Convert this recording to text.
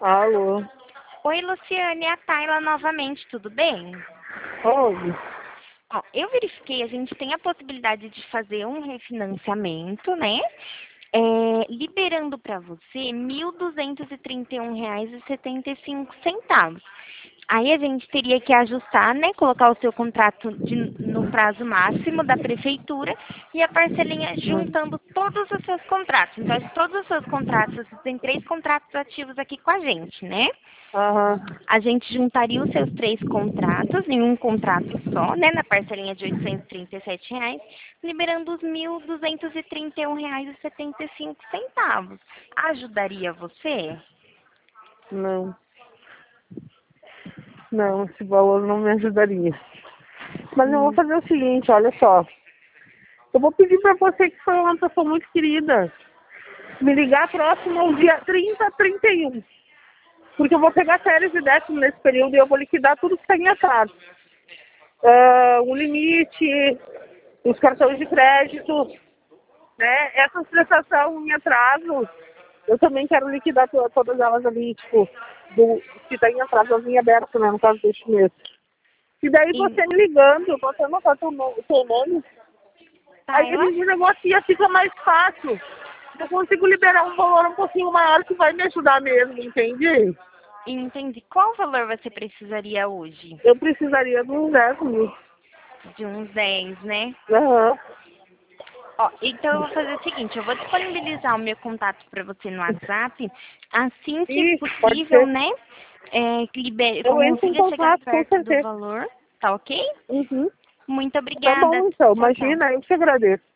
Alô? Oi, Luciane, é a Tayla novamente, tudo bem? Oi. Ó, eu verifiquei, a gente tem a possibilidade de fazer um refinanciamento, né? Liberando para você R$ 1.231,75. Aí a gente teria que ajustar, né? Colocar o seu contrato no prazo máximo da prefeitura e a parcelinha juntando todos os seus contratos. Então, todos os seus contratos, você tem 3 contratos ativos aqui com a gente, né? Aham. A gente juntaria os seus 3 contratos em um contrato só, né, na parcelinha de R$ 837, liberando os R$ 1.231,75. Ajudaria você? Não. Não, esse valor não me ajudaria. Mas eu vou Hum. fazer o seguinte, olha só. Eu vou pedir pra você, que foi uma pessoa muito querida, me ligar próximo ao dia 30, 31. Porque eu vou pegar férias e décimo nesse período e eu vou liquidar tudo que está em atraso. O limite, os cartões de crédito, né? Essa prestação em atraso, eu também quero liquidar todas elas ali, tipo, do que está em atraso, as em aberto, né? No caso deste mês. E daí E, você me ligando, você anotar teu nome, aí a Tayla, gente negocia, fica mais fácil. Eu consigo liberar um valor um pouquinho maior que vai me ajudar mesmo, entende? entendi. Qual valor você precisaria hoje? Eu precisaria de uns 10 mil. De uns 10, né? Aham. Ó, então eu vou fazer o seguinte, eu vou disponibilizar o meu contato para você no WhatsApp, assim que E pode possível, ser. né? Eu entro em Consiga chegar contato, com perto do certeza. valor, tá ok? Uhum. Muito Tá obrigada. bom, então. Tchau, tchau. Imagina, eu te agradeço.